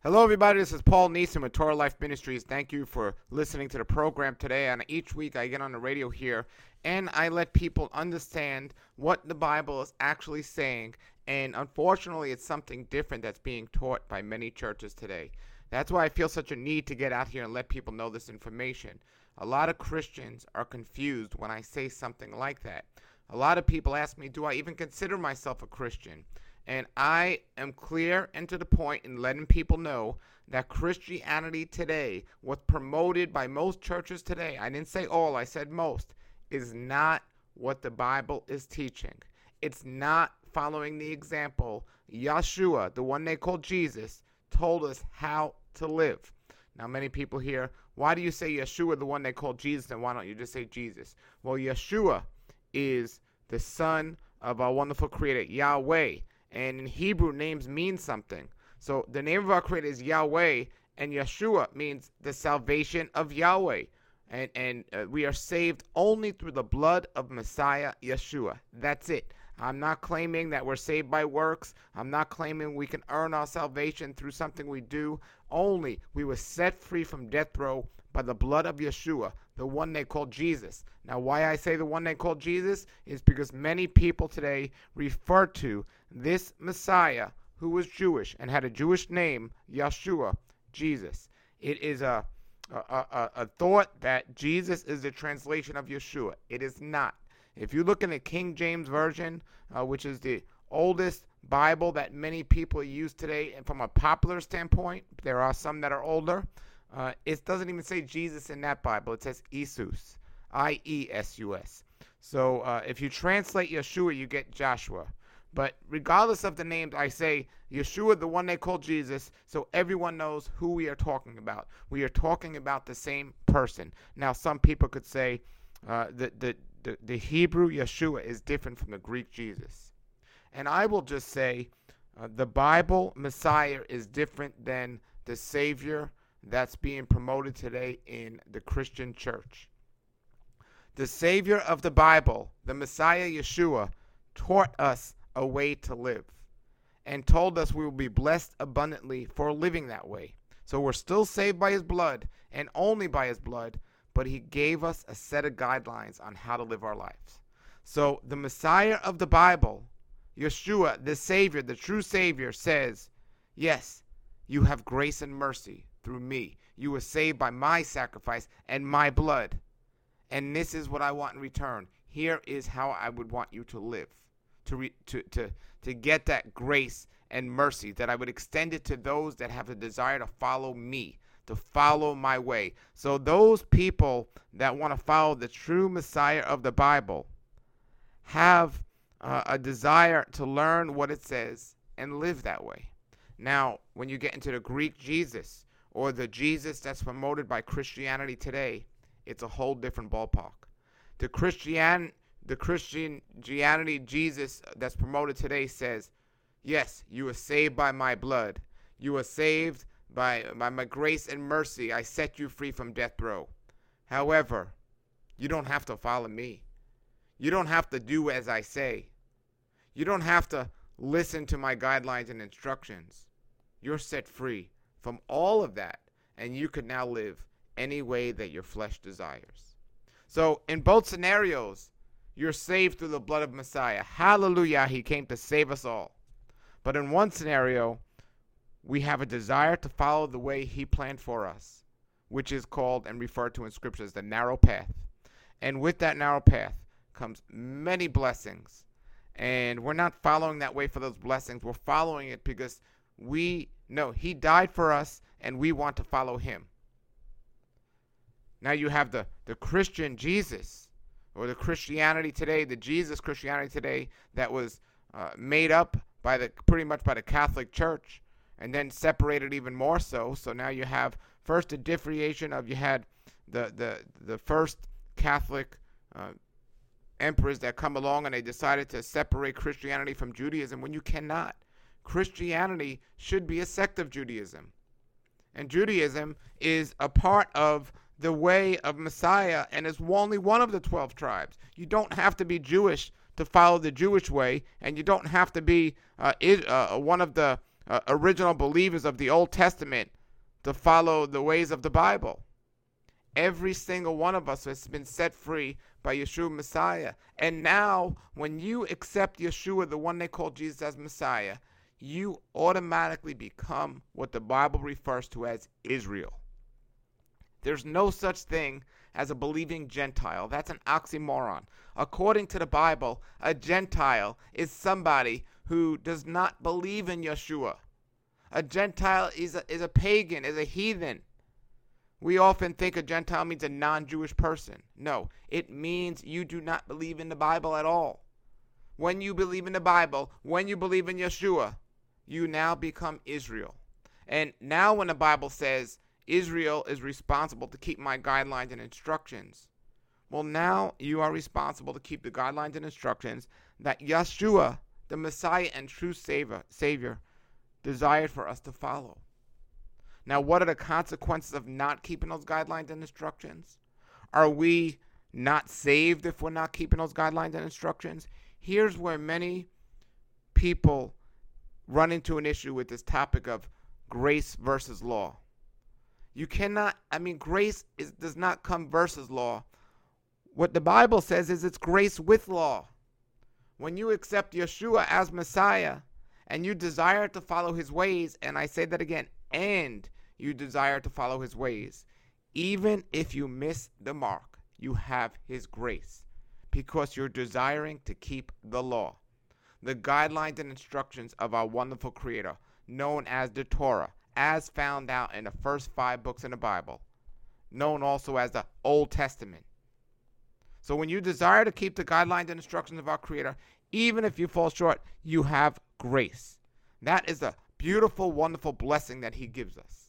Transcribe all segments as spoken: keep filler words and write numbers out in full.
Hello, everybody. This is Paul Neeson with Torah Life Ministries. Thank you for listening to the program today. And each week I get on the radio here and I let people understand what the Bible is actually saying. And unfortunately, it's something different that's being taught by many churches today. That's why I feel such a need to get out here and let people know this information. A lot of Christians are confused when I say something like that. A lot of people ask me, do I even consider myself a Christian? And I am clear and to the point in letting people know that Christianity today, what's promoted by most churches today, I didn't say all, I said most, is not what the Bible is teaching. It's not following the example Yeshua, the one they call Jesus, told us how to live. Now, many people hear, why do you say Yeshua, the one they call Jesus, and why don't you just say Jesus? Well, Yeshua is the son of our wonderful creator, Yahweh. And in Hebrew, names mean something. So the name of our Creator is Yahweh, and Yeshua means the salvation of Yahweh. And, and uh, we are saved only through the blood of Messiah Yeshua. That's it. I'm not claiming that we're saved by works. I'm not claiming we can earn our salvation through something we do. Only we were set free from death row by the blood of Yeshua, the one they call Jesus. Now, why I say the one they call Jesus is because many people today refer to this Messiah who was Jewish and had a Jewish name, Yeshua, Jesus. It is a, a, a, a thought that Jesus is the translation of Yeshua. It is not. If you look in the King James Version, uh, which is the oldest Bible that many people use today, and from a popular standpoint, there are some that are older, uh, it doesn't even say Jesus in that Bible. It says Isus, I E S U S. So uh, if you translate Yeshua, you get Joshua. But regardless of the names, I say Yeshua, the one they call Jesus, so everyone knows who we are talking about. We are talking about the same person. Now, some people could say uh, the, the, the, the Hebrew Yeshua is different from the Greek Jesus. And I will just say uh, the Bible Messiah is different than the Savior that's being promoted today in the Christian church. The Savior of the Bible, the Messiah Yeshua, taught us a way to live and told us we will be blessed abundantly for living that way. So we're still saved by his blood and only by his blood, but he gave us a set of guidelines on how to live our lives. So the Messiah of the Bible, Yeshua, the Savior, the true Savior, says, yes, you have grace and mercy through me. You were saved by my sacrifice and my blood. And this is what I want in return. Here is how I would want you to live. To, re, to to to get that grace and mercy, that I would extend it to those that have a desire to follow me, to follow my way. So those people that want to follow the true Messiah of the Bible have uh, a desire to learn what it says and live that way. Now, when you get into the Greek Jesus or the Jesus that's promoted by Christianity today, it's a whole different ballpark. The Christian The Christianity Jesus that's promoted today says, yes, you were saved by my blood. You were saved by, by my grace and mercy. I set you free from death row. However, you don't have to follow me. You don't have to do as I say. You don't have to listen to my guidelines and instructions. You're set free from all of that, and you can now live any way that your flesh desires. So in both scenarios, you're saved through the blood of Messiah. Hallelujah, he came to save us all. But in one scenario, we have a desire to follow the way he planned for us, which is called and referred to in Scripture as the narrow path. And with that narrow path comes many blessings. And we're not following that way for those blessings. We're following it because we know he died for us and we want to follow him. Now you have the, the Christian Jesus, or the Christianity today, the Jesus Christianity today that was uh, made up by the pretty much by the Catholic Church and then separated even more so. So now you have first a differentiation of you had the the the first Catholic uh, emperors that come along and they decided to separate Christianity from Judaism when you cannot. Christianity should be a sect of Judaism. And Judaism is a part of the way of Messiah and is only one of the twelve tribes. You don't have to be Jewish to follow the Jewish way, and you don't have to be uh, is, uh, one of the uh, original believers of the Old Testament to follow the ways of the Bible. Every single one of us has been set free by Yeshua Messiah. And now, when you accept Yeshua, the one they call Jesus, as Messiah, you automatically become what the Bible refers to as Israel. There's no such thing as a believing Gentile. That's an oxymoron. According to the Bible, a Gentile is somebody who does not believe in Yeshua. A Gentile is a, is a pagan, is a heathen. We often think a Gentile means a non-Jewish person. No, it means you do not believe in the Bible at all. When you believe in the Bible, when you believe in Yeshua, you now become Israel. And now when the Bible says Israel is responsible to keep my guidelines and instructions, well, now you are responsible to keep the guidelines and instructions that Yeshua, the Messiah and true Savior, Savior, desired for us to follow. Now, what are the consequences of not keeping those guidelines and instructions? Are we not saved if we're not keeping those guidelines and instructions? Here's where many people run into an issue with this topic of grace versus law. You cannot, I mean, grace is, does not come versus law. What the Bible says is it's grace with law. When you accept Yeshua as Messiah and you desire to follow his ways, and I say that again, and you desire to follow his ways, even if you miss the mark, you have his grace because you're desiring to keep the law, the guidelines and instructions of our wonderful Creator, known as the Torah, as found out in the first five books in the Bible, known also as the Old Testament. So when you desire to keep the guidelines and instructions of our Creator, even if you fall short, you have grace. That is a beautiful, wonderful blessing that he gives us.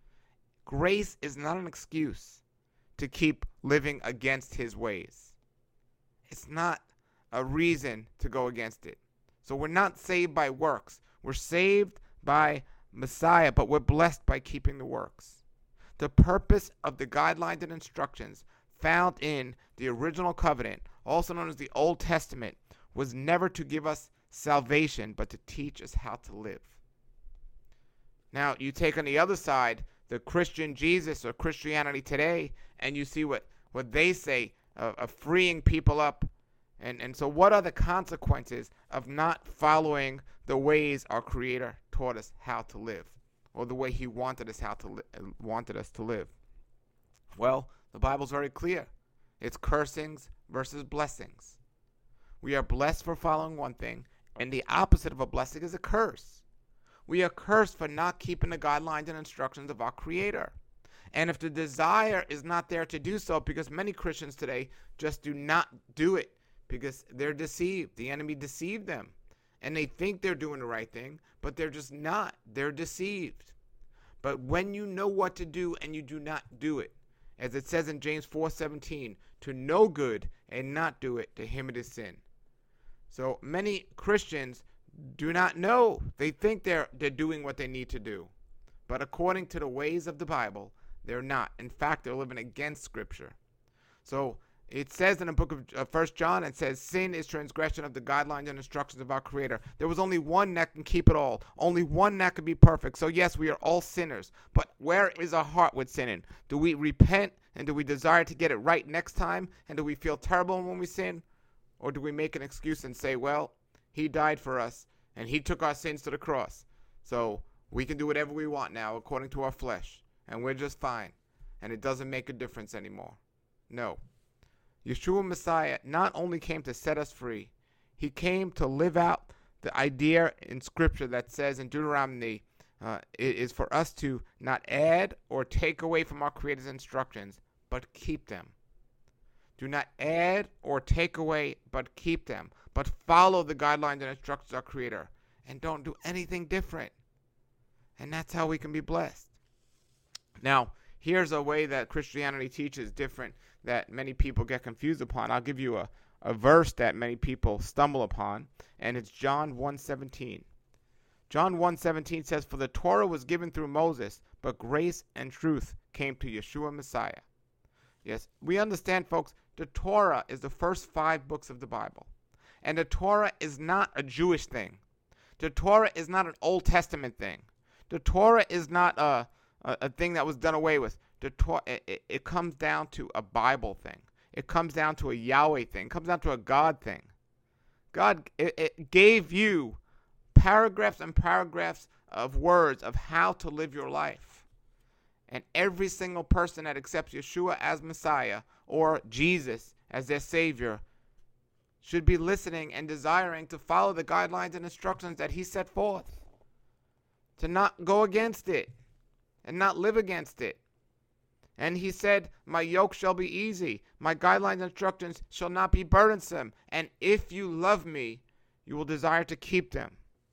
Grace is not an excuse to keep living against his ways. It's not a reason to go against it. So we're not saved by works. We're saved by Messiah, but we're blessed by keeping the works. The purpose of the guidelines and instructions found in the original covenant, also known as the Old Testament, was never to give us salvation, but to teach us how to live. Now, you take on the other side the Christian Jesus or Christianity today, and you see what, what they say of, of freeing people up. And, and so what are the consequences of not following the ways our Creator taught us how to live, or the way he wanted us how to li- wanted us to live? Well, the Bible's very clear. It's cursings versus blessings. We are blessed for following one thing, and the opposite of a blessing is a curse. We are cursed for not keeping the guidelines and instructions of our Creator. And if the desire is not there to do so, because many Christians today just do not do it because they're deceived. The enemy deceived them. And they think they're doing the right thing, but they're just not. They're deceived. But when you know what to do and you do not do it, as it says in James four seventeen, to know good and not do it, to him it is sin. So many Christians do not know. They think they're they're doing what they need to do. But according to the ways of the Bible, they're not. In fact, they're living against Scripture. So it says in the book of uh, First John, it says, sin is transgression of the guidelines and instructions of our Creator. There was only one that can keep it all. Only one that can be perfect. So yes, we are all sinners. But where is our heart with sinning? Do we repent and do we desire to get it right next time? And do we feel terrible when we sin? Or do we make an excuse and say, well, he died for us and he took our sins to the cross, so we can do whatever we want now according to our flesh, and we're just fine, and it doesn't make a difference anymore? No. Yeshua Messiah not only came to set us free, he came to live out the idea in Scripture that says in Deuteronomy, uh, it is for us to not add or take away from our Creator's instructions, but keep them. Do not add or take away, but keep them. But follow the guidelines and instructions of our Creator, and don't do anything different. And that's how we can be blessed. Now, here's a way that Christianity teaches different that many people get confused upon. I'll give you a, a verse that many people stumble upon, and it's John one seventeen. John one seventeen says, for the Torah was given through Moses, but grace and truth came to Yeshua Messiah. Yes, we understand, folks, the Torah is the first five books of the Bible. And the Torah is not a Jewish thing. The Torah is not an Old Testament thing. The Torah is not a, a, a thing that was done away with. The Torah, it, it comes down to a Bible thing. It comes down to a Yahweh thing. It comes down to a God thing. God, it, it gave you paragraphs and paragraphs of words of how to live your life. And every single person that accepts Yeshua as Messiah or Jesus as their Savior should be listening and desiring to follow the guidelines and instructions that he set forth. To not go against it and not live against it. And he said, my yoke shall be easy. My guidelines and instructions shall not be burdensome. And if you love me, you will desire to keep them.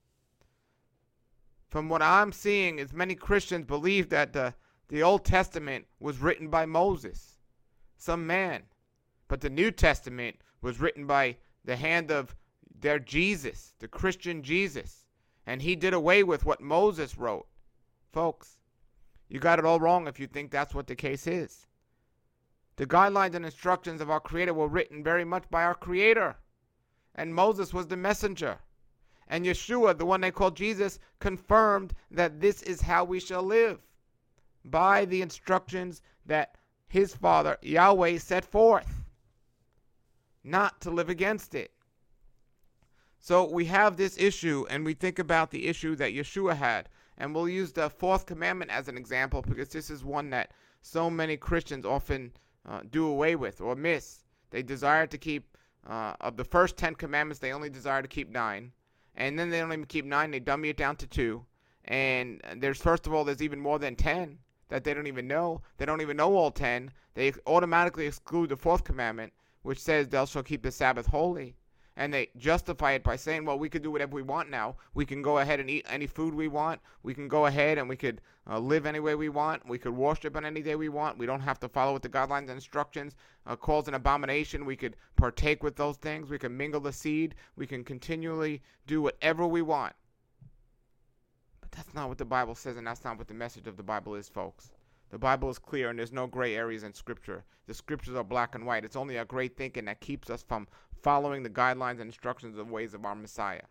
From what I'm seeing is many Christians believe that the, the Old Testament was written by Moses, some man. But the New Testament was written by the hand of their Jesus, the Christian Jesus. And he did away with what Moses wrote. Folks, you got it all wrong if you think that's what the case is. The guidelines and instructions of our Creator were written very much by our Creator. And Moses was the messenger. And Yeshua, the one they call Jesus, confirmed that this is how we shall live. By the instructions that his Father, Yahweh, set forth. Not to live against it. So we have this issue, and we think about the issue that Yeshua had. And we'll use the fourth commandment as an example because this is one that so many Christians often uh, do away with or miss. They desire to keep, uh, of the first ten commandments, they only desire to keep nine. And then they don't even keep nine, they dummy it down to two. And there's, first of all, there's even more than ten that they don't even know. They don't even know all ten. They automatically exclude the fourth commandment, which says thou shalt keep the Sabbath holy. And they justify it by saying, well, we could do whatever we want now. We can go ahead and eat any food we want. We can go ahead and we could uh, live any way we want. We could worship on any day we want. We don't have to follow what the guidelines and instructions uh, calls an abomination. We could partake with those things. We can mingle the seed. We can continually do whatever we want. But that's not what the Bible says, and that's not what the message of the Bible is, folks. The Bible is clear, and there's no gray areas in Scripture. The Scriptures are black and white. It's only our great thinking that keeps us from following the guidelines and instructions of the ways of our Messiah.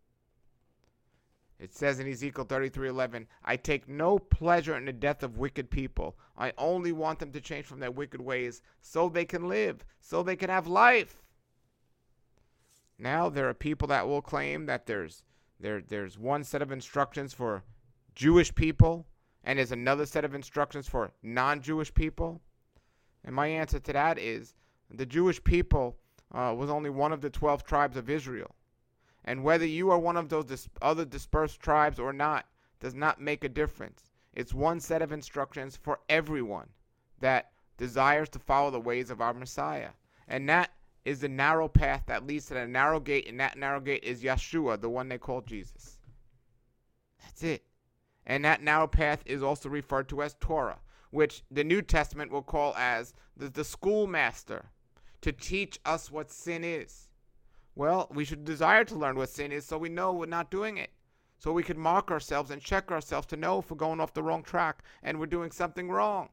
It says in Ezekiel thirty-three eleven, I take no pleasure in the death of wicked people. I only want them to change from their wicked ways so they can live, so they can have life. Now there are people that will claim that there's there there's one set of instructions for Jewish people and there's another set of instructions for non-Jewish people. And my answer to that is the Jewish people Uh, was only one of the twelve tribes of Israel. And whether you are one of those dis- other dispersed tribes or not does not make a difference. It's one set of instructions for everyone that desires to follow the ways of our Messiah. And that is the narrow path that leads to the narrow gate, and that narrow gate is Yeshua, the one they call Jesus. That's it. And that narrow path is also referred to as Torah, which the New Testament will call as the, the schoolmaster, to teach us what sin is. Well, we should desire to learn what sin is so we know we're not doing it. So we can mark ourselves and check ourselves to know if we're going off the wrong track and we're doing something wrong.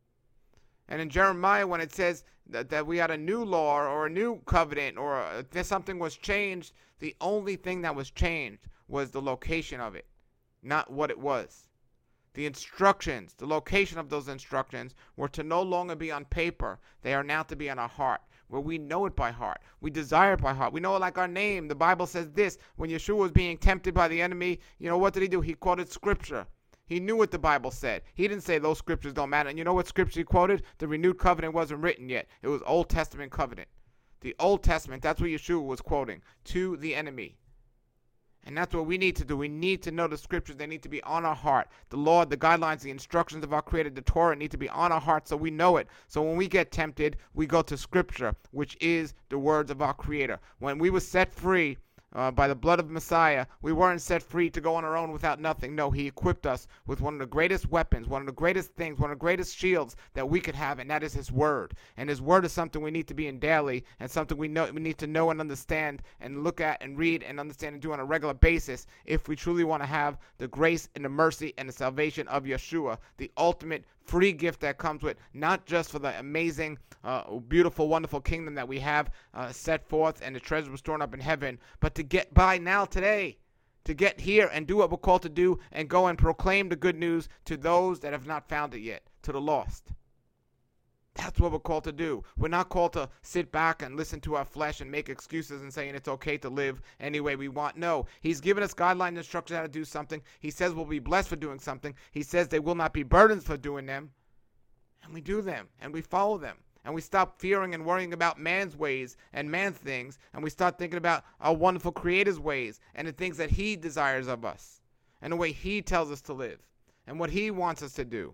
And in Jeremiah, when it says that, that we had a new law or a new covenant or a, something was changed, the only thing that was changed was the location of it, not what it was. The instructions, the location of those instructions were to no longer be on paper. They are now to be on our heart, where we know it by heart. We desire it by heart. We know it like our name. The Bible says this. When Yeshua was being tempted by the enemy, you know, what did he do? He quoted Scripture. He knew what the Bible said. He didn't say those Scriptures don't matter. And you know what Scripture he quoted? The renewed covenant wasn't written yet. It was Old Testament covenant. The Old Testament, that's what Yeshua was quoting to the enemy. And that's what we need to do. We need to know the Scriptures. They need to be on our heart. The law, the guidelines, the instructions of our Creator, the Torah need to be on our heart so we know it. So when we get tempted, we go to Scripture, which is the words of our Creator. When we were set free uh, by the blood of Messiah, we weren't set free to go on our own without nothing. No, he equipped us with one of the greatest weapons, one of the greatest things, one of the greatest shields that we could have, and that is his word. And his word is something we need to be in daily, and something we know we need to know and understand and look at and read and understand and do on a regular basis if we truly want to have the grace and the mercy and the salvation of Yeshua, the ultimate free gift that comes with, not just for the amazing, uh, beautiful, wonderful kingdom that we have uh, set forth and the treasure was stored up in heaven, but to get by now today. to get here and do what we're called to do and go and proclaim the good news to those that have not found it yet, to the lost. That's what we're called to do. We're not called to sit back and listen to our flesh and make excuses and saying it's okay to live any way we want. No, he's given us guidelines and instructions how to do something. He says we'll be blessed for doing something. He says they will not be burdens for doing them. And we do them, and we follow them. And we stop fearing and worrying about man's ways and man's things, and we start thinking about our wonderful Creator's ways and the things that he desires of us and the way he tells us to live and what he wants us to do.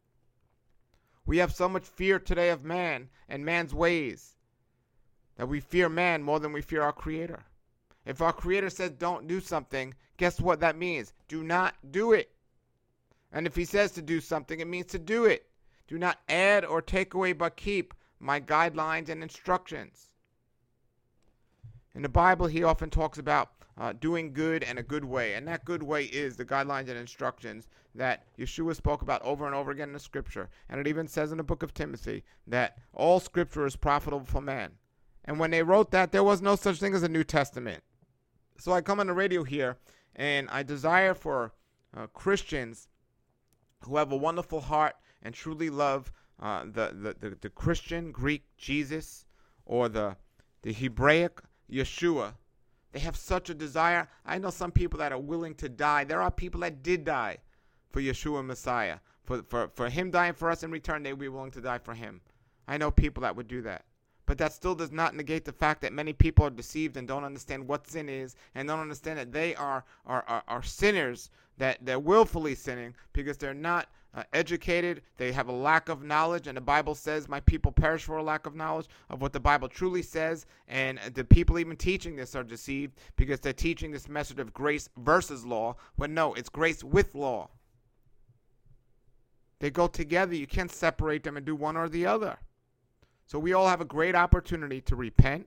We have so much fear today of man and man's ways that we fear man more than we fear our Creator. If our Creator says don't do something, guess what that means? Do not do it. And if he says to do something, it means to do it. Do not add or take away, but keep my guidelines and instructions. In the Bible, he often talks about uh, doing good and a good way. And that good way is the guidelines and instructions that Yeshua spoke about over and over again in the scripture. And it even says in the book of Timothy that all scripture is profitable for man. And when they wrote that, there was no such thing as a New Testament. So I come on the radio here, and I desire for uh, Christians who have a wonderful heart and truly love uh, the, the, the, the Christian Greek Jesus or the, the Hebraic Yeshua. They have such a desire. I know some people that are willing to die. There are people that did die for Yeshua Messiah. For, for, for him dying for us in return, they would be willing to die for him. I know people that would do that. But that still does not negate the fact that many people are deceived and don't understand what sin is and don't understand that they are, are, are, are sinners, that they're willfully sinning because they're not Uh, educated. They have a lack of knowledge, and the Bible says my people perish for a lack of knowledge of what the Bible truly says. And the people even teaching this are deceived because they're teaching this message of grace versus law, when no, it's grace with law. They go together. You can't separate them and do one or the other. So we all have a great opportunity to repent.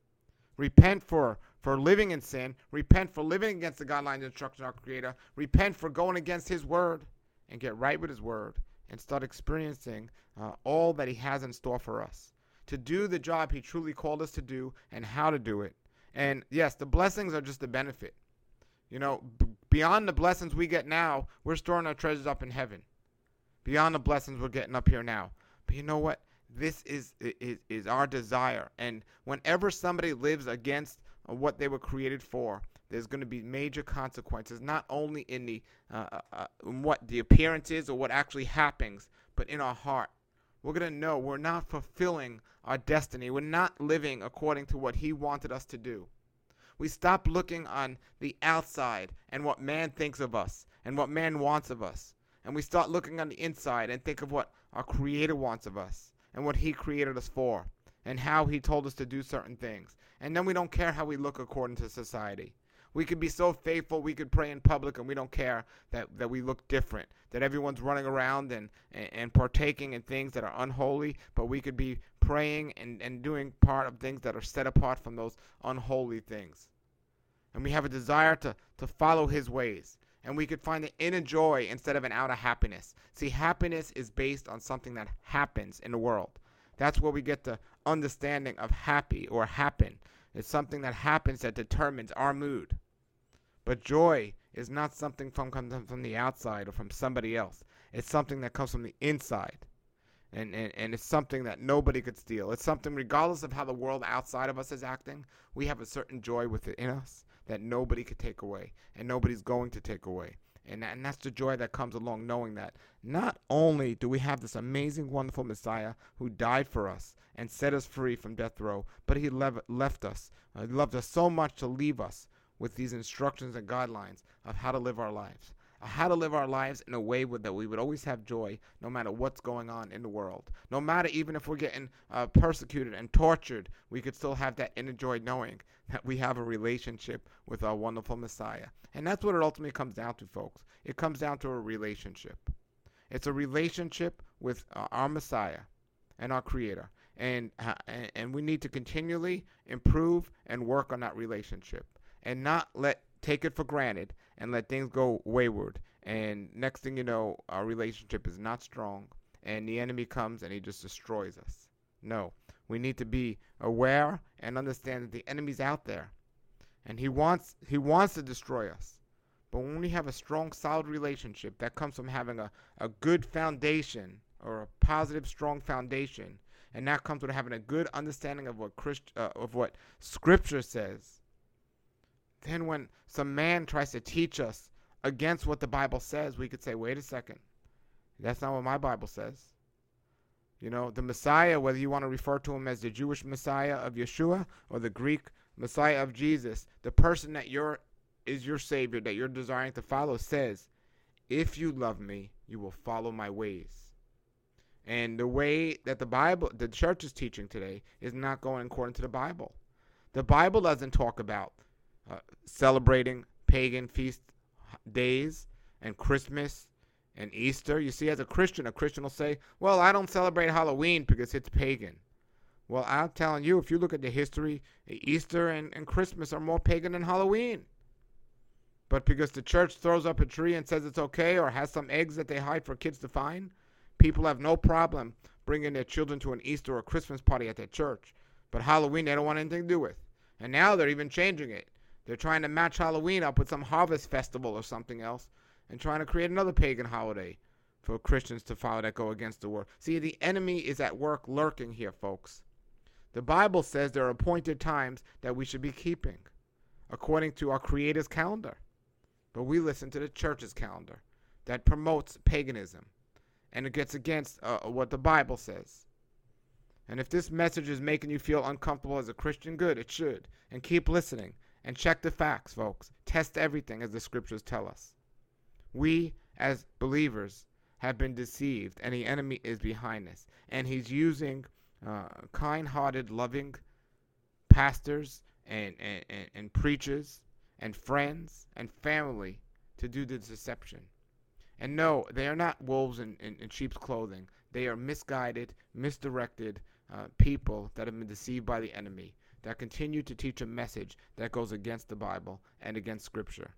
Repent for, for living in sin. Repent for living against the guidelines and instructions of our Creator. Repent for going against his word. And get right with his word and start experiencing uh, all that he has in store for us. To do the job he truly called us to do and how to do it. And yes, the blessings are just a benefit. You know, b- beyond the blessings we get now, we're storing our treasures up in heaven. Beyond the blessings we're getting up here now. But you know what? This is, is, is our desire. And whenever somebody lives against uh, what they were created for, there's going to be major consequences, not only in the uh, uh, in what the appearance is or what actually happens, but in our heart. We're going to know we're not fulfilling our destiny. We're not living according to what he wanted us to do. We stop looking on the outside and what man thinks of us and what man wants of us. And we start looking on the inside and think of what our Creator wants of us and what he created us for and how he told us to do certain things. And then we don't care how we look according to society. We could be so faithful, we could pray in public, and we don't care that, that we look different, that everyone's running around and, and, and partaking in things that are unholy, but we could be praying and, and doing part of things that are set apart from those unholy things. And we have a desire to, to follow his ways, and we could find an inner joy instead of an outer happiness. See, happiness is based on something that happens in the world. That's where we get the understanding of happy or happen. It's something that happens that determines our mood. But joy is not something from comes from the outside or from somebody else. It's something that comes from the inside. And, and, and it's something that nobody could steal. It's something, regardless of how the world outside of us is acting, we have a certain joy within us that nobody could take away. And nobody's going to take away. And, that, and that's the joy that comes along knowing that not only do we have this amazing, wonderful Messiah who died for us and set us free from death row, but he lev- left us. Uh, he loved us so much to leave us with these instructions and guidelines of how to live our lives. Uh, how to live our lives in a way with, that we would always have joy no matter what's going on in the world. No matter even if we're getting uh, persecuted and tortured, we could still have that inner joy knowing that we have a relationship with our wonderful Messiah. And that's what it ultimately comes down to, folks. It comes down to a relationship. It's a relationship with uh, our Messiah and our Creator. And, uh, and we need to continually improve and work on that relationship. And not let take it for granted and let things go wayward. And next thing you know, our relationship is not strong. And the enemy comes and he just destroys us. No, we need to be aware and understand that the enemy's out there. And he wants he wants to destroy us. But when we have a strong, solid relationship that comes from having a, a good foundation or a positive, strong foundation, and that comes with having a good understanding of what Christ, uh, of what Scripture says, then when some man tries to teach us against what the Bible says, we could say, wait a second, that's not what my Bible says. You know, the Messiah, whether you want to refer to him as the Jewish Messiah of Yeshua or the Greek Messiah of Jesus, the person that you're is your Savior, that you're desiring to follow, says, if you love me, you will follow my ways. And the way that the Bible, the church is teaching today, is not going according to the Bible. The Bible doesn't talk about uh, celebrating pagan feast days and Christmas and Easter. You see, as a Christian, a Christian will say, well, I don't celebrate Halloween because it's pagan. Well, I'm telling you, if you look at the history, Easter and, and Christmas are more pagan than Halloween. But because the church throws up a tree and says it's okay, or has some eggs that they hide for kids to find, people have no problem bringing their children to an Easter or Christmas party at their church. But Halloween, they don't want anything to do with. And now they're even changing it. They're trying to match Halloween up with some harvest festival or something else and trying to create another pagan holiday for Christians to follow that go against the word. See, the enemy is at work lurking here, folks. The Bible says there are appointed times that we should be keeping according to our Creator's calendar. But we listen to the church's calendar that promotes paganism, and it gets against uh, what the Bible says. And if this message is making you feel uncomfortable as a Christian, good, it should. And keep listening and check the facts, folks. Test everything as the scriptures tell us. We, as believers, have been deceived, and the enemy is behind us. And he's using uh, kind-hearted, loving pastors and, and, and, and preachers and friends and family to do the deception. And no, they are not wolves in, in, in sheep's clothing. They are misguided, misdirected uh, people that have been deceived by the enemy, that continue to teach a message that goes against the Bible and against Scripture.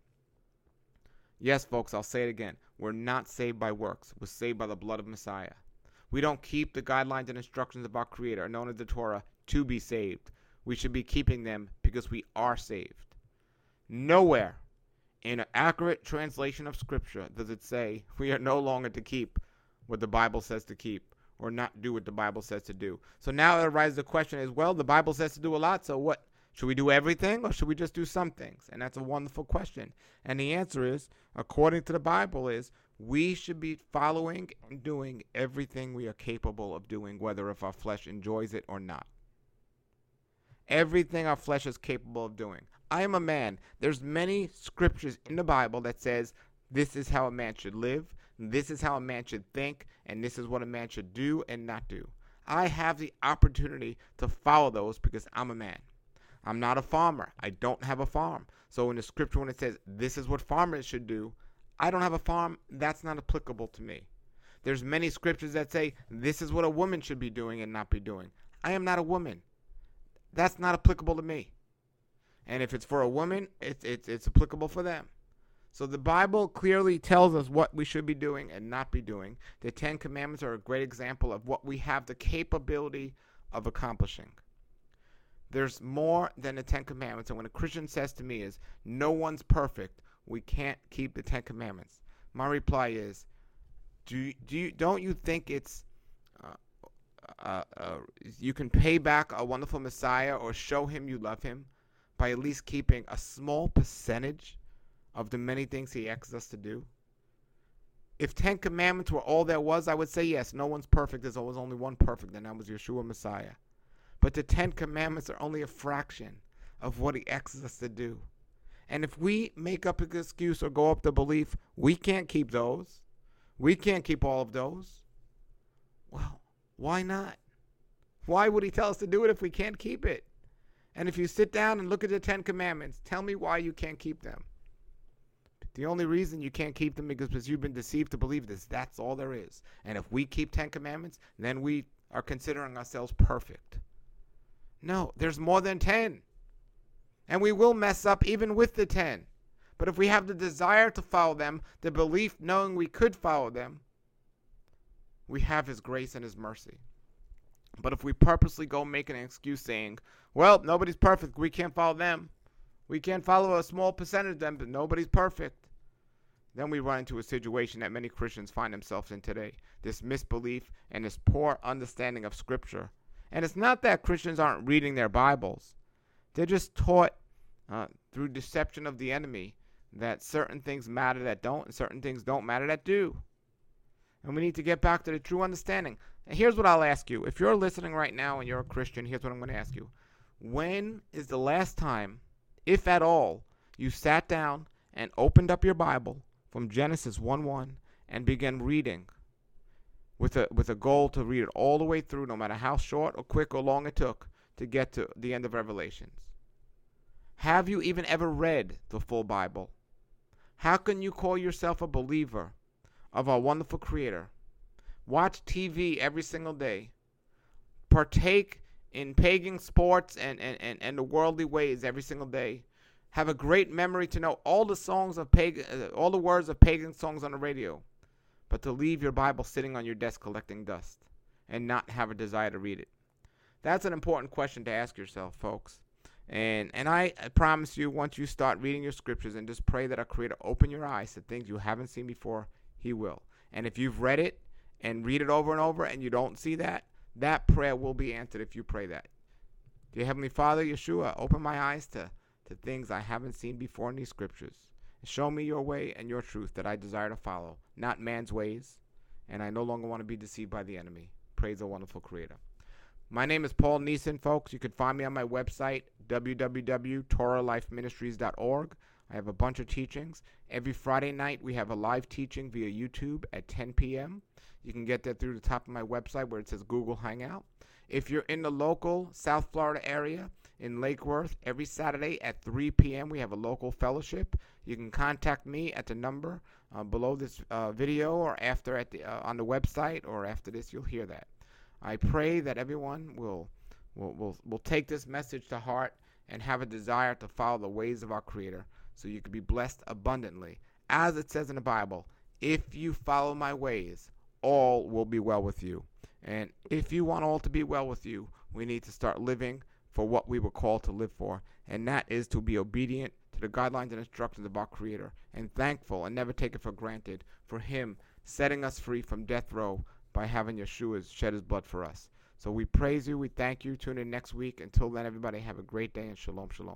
Yes, folks, I'll say it again. We're not saved by works. We're saved by the blood of Messiah. We don't keep the guidelines and instructions of our Creator, known as the Torah, to be saved. We should be keeping them because we are saved. Nowhere in an accurate translation of Scripture does it say we are no longer to keep what the Bible says to keep or not do what the Bible says to do. So now it arises the question is, well, the Bible says to do a lot, so what? Should we do everything or should we just do some things? And that's a wonderful question. And the answer is, according to the Bible, is we should be following and doing everything we are capable of doing, whether if our flesh enjoys it or not. Everything our flesh is capable of doing. I am a man. There's many scriptures in the Bible that says this is how a man should live, this is how a man should think, and this is what a man should do and not do. I have the opportunity to follow those because I'm a man. I'm not a farmer. I don't have a farm. So in the scripture when it says this is what farmers should do, I don't have a farm. That's not applicable to me. There's many scriptures that say this is what a woman should be doing and not be doing. I am not a woman. That's not applicable to me. And if it's for a woman, it's, it's, it's applicable for them. So the Bible clearly tells us what we should be doing and not be doing. The Ten Commandments are a great example of what we have the capability of accomplishing. There's more than the Ten Commandments. And when a Christian says to me is, no one's perfect, we can't keep the Ten Commandments, my reply is, do, do you, don't you think it's uh, uh, uh, you can pay back a wonderful Messiah or show him you love him by at least keeping a small percentage of the many things he asks us to do? If Ten Commandments were all there was, I would say yes, no one's perfect. There's always only one perfect, and that was Yeshua Messiah. But the Ten Commandments are only a fraction of what he asks us to do. And if we make up an excuse or go up the belief, we can't keep those, we can't keep all of those, well, why not? Why would he tell us to do it if we can't keep it? And if you sit down and look at the Ten Commandments, tell me why you can't keep them. The only reason you can't keep them is because you've been deceived to believe this. That's all there is. And if we keep Ten Commandments, then we are considering ourselves perfect. No, there's more than ten. And we will mess up even with the ten. But if we have the desire to follow them, the belief knowing we could follow them, we have his grace and his mercy. But if we purposely go make an excuse saying, well, nobody's perfect, we can't follow them. We can't follow a small percentage of them, but nobody's perfect. then we run into a situation that many Christians find themselves in today. This misbelief and this poor understanding of Scripture. And it's not that Christians aren't reading their Bibles. They're just taught uh, through deception of the enemy that certain things matter that don't, and certain things don't matter that do. And we need to get back to the true understanding. And here's what I'll ask you. If you're listening right now and you're a Christian, here's what I'm going to ask you. When is the last time, if at all, you sat down and opened up your Bible from Genesis one one and began reading with a with a goal to read it all the way through, no matter how short or quick or long it took to get to the end of Revelations? Have you even ever read the full Bible? How can you call yourself a believer of our wonderful Creator? Watch T V every single day. Partake in pagan sports and, and, and, and the worldly ways every single day. Have a great memory to know all the songs of pagan, uh, all the words of pagan songs on the radio, but to leave your Bible sitting on your desk collecting dust and not have a desire to read it. That's an important question to ask yourself, folks. And and I, I promise you, once you start reading your scriptures and just pray that our Creator open your eyes to things you haven't seen before, He will. And if you've read it and read it over and over and you don't see that, that prayer will be answered if you pray that. Dear Heavenly Father, Yeshua, open my eyes to, to things I haven't seen before in these scriptures. Show me your way and your truth that I desire to follow, not man's ways, and I no longer want to be deceived by the enemy. Praise the wonderful Creator. My name is Paul Neeson, folks. You can find me on my website, w w w dot torah life ministries dot org. I have a bunch of teachings. Every Friday night, we have a live teaching via YouTube at ten p.m. You can get that through the top of my website where it says Google Hangout. If you're in the local South Florida area, in Lake Worth, every Saturday at three p.m. we have a local fellowship. You can contact me at the number uh, below this uh, video or after at the uh, on the website, or after this you'll hear that. I pray that everyone will, will, will, will take this message to heart and have a desire to follow the ways of our Creator so you can be blessed abundantly. As it says in the Bible, if you follow my ways, all will be well with you. And if you want all to be well with you, we need to start living for what we were called to live for, and that is to be obedient to the guidelines and instructions of our Creator, and thankful and never take it for granted for Him setting us free from death row by having Yeshua shed His blood for us. So we praise you, we thank you. Tune in next week. Until then, everybody have a great day, and shalom, shalom.